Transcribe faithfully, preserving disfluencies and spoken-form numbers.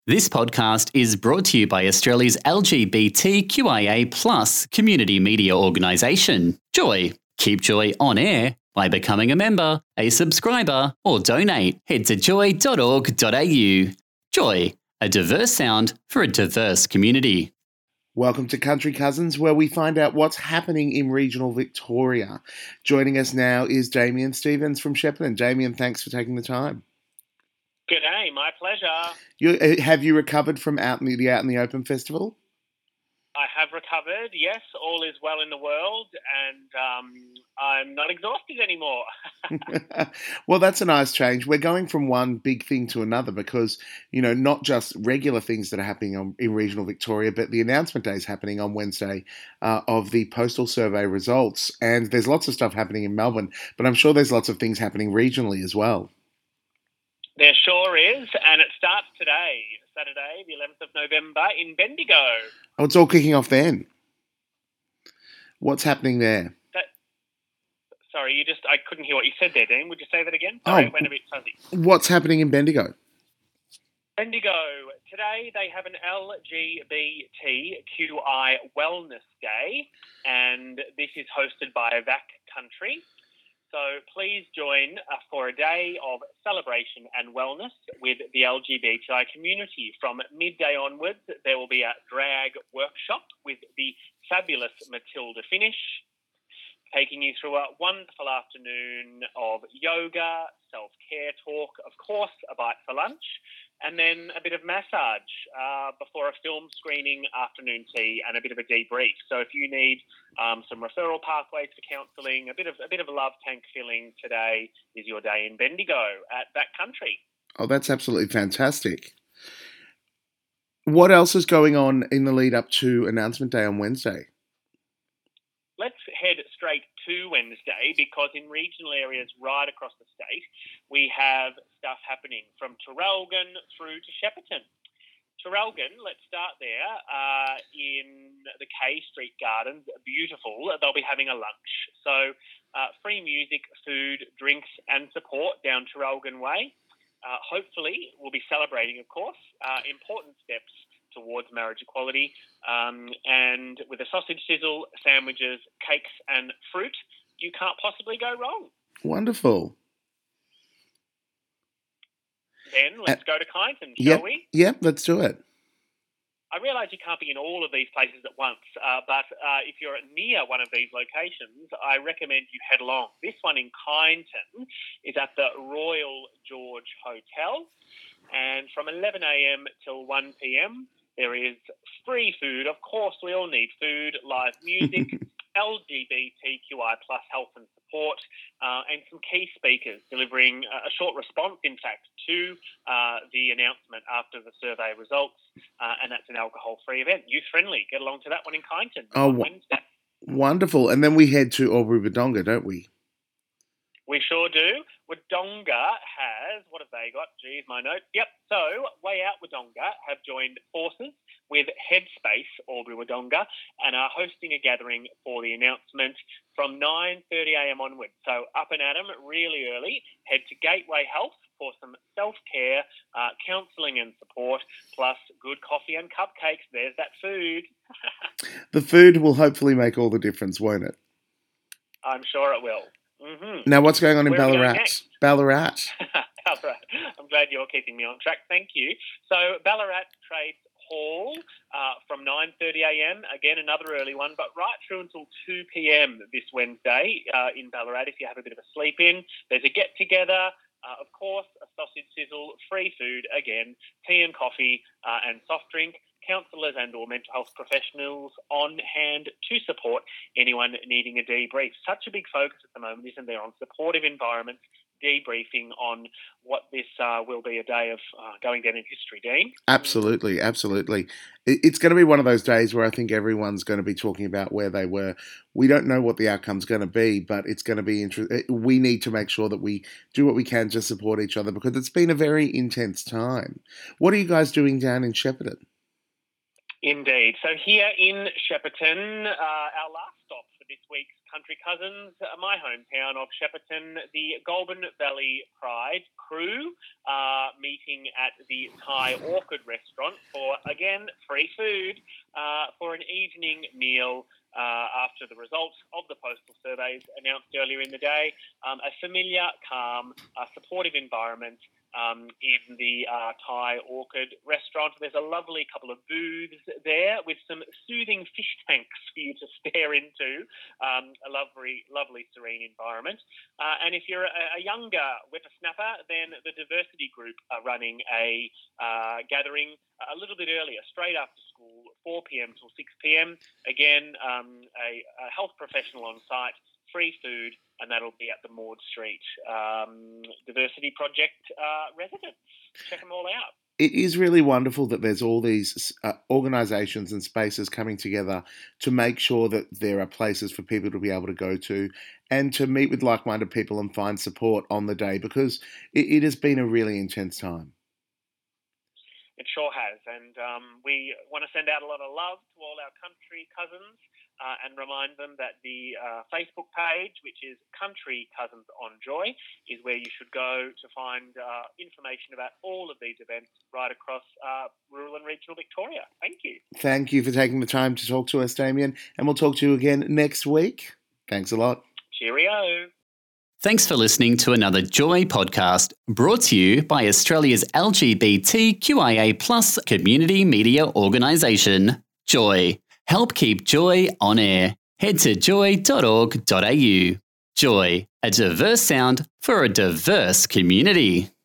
This podcast is brought to you by Australia's L G B T Q I A plus community media organisation, Joy. Keep Joy on air by becoming a member, a subscriber, or donate. Head to joy dot org dot a u. Joy, a diverse sound for a diverse community. Welcome to Country Cousins, where we find out what's happening in regional Victoria. Joining us now is Damien Stevens from Shepparton. Damien, thanks for taking the time. G'day, my pleasure. You, uh, have you recovered from out in the, the Out in the Open festival? I have recovered, yes, all is well in the world, and um, I'm not exhausted anymore. Well, that's a nice change. We're going from one big thing to another because, you know, not just regular things that are happening on, in regional Victoria, but the announcement day is happening on Wednesday uh, of the postal survey results. And there's lots of stuff happening in Melbourne, but I'm sure there's lots of things happening regionally as well. There sure is, and it starts today, Saturday, the eleventh of November, in Bendigo. Oh, it's all kicking off then. What's happening there? That, sorry, you just I couldn't hear what you said there, Dean. Would you say that again? Sorry, oh, it went a bit fuzzy. What's happening in Bendigo? Bendigo, today they have an L G B T Q I Wellness Day, and this is hosted by V A C Country. So please join uh, for a day of celebration and wellness with the L G B T I community. From midday onwards, there will be a drag workshop with the fabulous Matilda Finish, taking you through a wonderful afternoon of yoga, self-care talk, of course, a bite for lunch, and then a bit of massage uh, before a film screening, afternoon tea, and a bit of a debrief. So if you need um, some referral pathways for counselling, a bit of a bit of a love tank filling, today is your day in Bendigo at V A C Country. Oh, that's absolutely fantastic. What else is going on in the lead up to announcement day on Wednesday? Let's head straight to Wednesday, because in regional areas right across the state, we have stuff happening from Traralgon through to Shepparton. Traralgon, let's start there, uh, in the K Street Gardens, beautiful. They'll be having a lunch. So uh, free music, food, drinks and support down Traralgon Way. Uh, hopefully, we'll be celebrating, of course, uh, important steps towards marriage equality, um, and with a sausage sizzle, sandwiches, cakes and fruit, you can't possibly go wrong. Wonderful. Then let's uh, go to Kyneton, shall yep, we? Yep, let's do it. I realise you can't be in all of these places at once, uh, but uh, if you're near one of these locations, I recommend you head along. This one in Kyneton is at the Royal George Hotel, and from eleven a.m. till one p.m, there is free food. Of course, we all need food, live music, L G B T Q I plus health and support, uh, and some key speakers delivering a short response, in fact, to uh, the announcement after the survey results, uh, and that's an alcohol-free event, youth-friendly. Get along to that one in Kyneton oh, on Wednesday. Wonderful. And then we head to Albury-Wodonga, don't we? We sure do. Wodonga has, what have they got? Geez, my notes. Yep. So, Way Out Wodonga have joined forces with Headspace Albury-Wodonga and are hosting a gathering for the announcement from nine thirty a.m. onwards. So, up and at 'em really early. Head to Gateway Health for some self-care, uh, counselling and support, plus good coffee and cupcakes. There's that food. The food will hopefully make all the difference, won't it? I'm sure it will. Mm-hmm. Now, what's going on in Where Ballarat? Ballarat. Ballarat. I'm glad you're keeping me on track. Thank you. So, Ballarat Trades Hall uh, from nine thirty a.m. Again, another early one, but right through until two p.m. this Wednesday uh, in Ballarat. If you have a bit of a sleep in, there's a get together. Uh, of course, a sausage sizzle, free food again, tea and coffee uh, and soft drink. Counsellors and or mental health professionals on hand to support anyone needing a debrief. Such a big focus at the moment, isn't there, on supportive environments, debriefing on what this uh, will be a day of uh, going down in history, Dean. Absolutely, absolutely. It's going to be one of those days where I think everyone's going to be talking about where they were. We don't know what the outcome's going to be, but it's going to be interesting. We need to make sure that we do what we can to support each other, because it's been a very intense time. What are you guys doing down in Shepparton? Indeed. So here in Shepparton, uh, our last stop for this week's Country Cousins, my hometown of Shepparton, the Goulburn Valley Pride crew are meeting at the Thai Orchid restaurant for, again, free food uh, for an evening meal uh, after the results of the postal surveys announced earlier in the day. Um, a familiar, calm, uh, supportive environment Um, in the uh, Thai Orchid restaurant. There's a lovely couple of booths there with some soothing fish tanks for you to stare into. Um, a lovely, lovely, serene environment. Uh, and if you're a, a younger whippersnapper, then the Diversity Group are running a uh, gathering a little bit earlier, straight after school, four p.m. till six p.m. Again, um, a, a health professional on site, free food, and that'll be at the Maud Street um, Diversity Project uh, residence. Check them all out. It is really wonderful that there's all these uh, organisations and spaces coming together to make sure that there are places for people to be able to go to and to meet with like-minded people and find support on the day, because it, it has been a really intense time. It sure has, and um, we want to send out a lot of love to all our country cousins uh, and remind them that the uh, Facebook page, which is Country Cousins on Joy, is where you should go to find uh, information about all of these events right across uh, rural and regional Victoria. Thank you. Thank you for taking the time to talk to us, Damien, and we'll talk to you again next week. Thanks a lot. Cheerio. Thanks for listening to another Joy podcast brought to you by Australia's L G B T Q I A plus community media organisation, Joy. Help keep Joy on air. Head to joy dot org dot a u. Joy, a diverse sound for a diverse community.